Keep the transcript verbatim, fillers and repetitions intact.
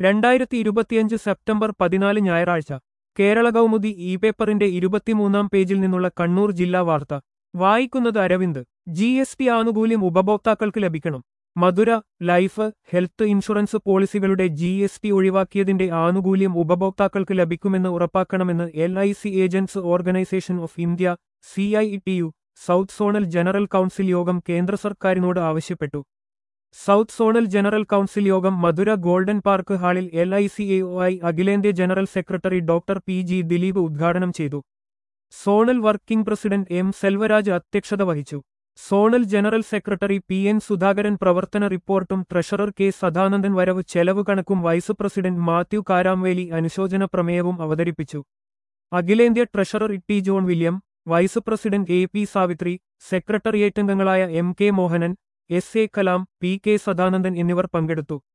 രണ്ടായിരത്തി ഇരുപത്തിയഞ്ച് സെപ്റ്റംബർ പതിനാല് ഞായറാഴ്ച കേരള കൗമുദി ഇ പേപ്പറിന്റെ ഇരുപത്തിമൂന്നാം പേജിൽ നിന്നുള്ള കണ്ണൂർ ജില്ലാ വാർത്ത വായിക്കുന്നത് അരവിന്ദ്. ജി എസ് ടി ആനുകൂല്യം ഉപഭോക്താക്കൾക്ക് ലഭിക്കണം. മധുര. ലൈഫ്, ഹെൽത്ത് ഇൻഷുറൻസ് പോളിസികളുടെ ജി എസ് ടി ഒഴിവാക്കിയതിന്റെ ആനുകൂല്യം ഉപഭോക്താക്കൾക്ക് ലഭിക്കുമെന്ന് ഉറപ്പാക്കണമെന്ന് L I C agents organisation of India C I T U south zonal general council യോഗം കേന്ദ്ര സർക്കാരിനോട് ആവശ്യപ്പെട്ടു. സൗത്ത് സോണൽ ജനറൽ കൗൺസിൽ യോഗം മധുര ഗോൾഡൻ പാർക്ക് ഹാളിൽ L I C A O I അഖിലേന്ത്യാ general secretary doctor P G Dileep ഉദ്ഘാടനം ചെയ്തു. Zonal working president M Selvaraj അധ്യക്ഷത വഹിച്ചു. Zonal general secretary P N Sudhakaran പ്രവർത്തന റിപ്പോർട്ടും ട്രഷറർ കെ സദാനന്ദൻ വരവ് ചെലവ് കണക്കും വൈസ് പ്രസിഡന്റ് മാത്യു കാരാംവേലി അനുശോചന പ്രമേയവും അവതരിപ്പിച്ചു. അഖിലേന്ത്യാ treasurer T John William, vice president A P Savithri, സെക്രട്ടേറിയറ്റംഗങ്ങളായ M K Mohanan, S A Kalam, P K Sadanandan എന്നിവർ പങ്കെടുത്തു.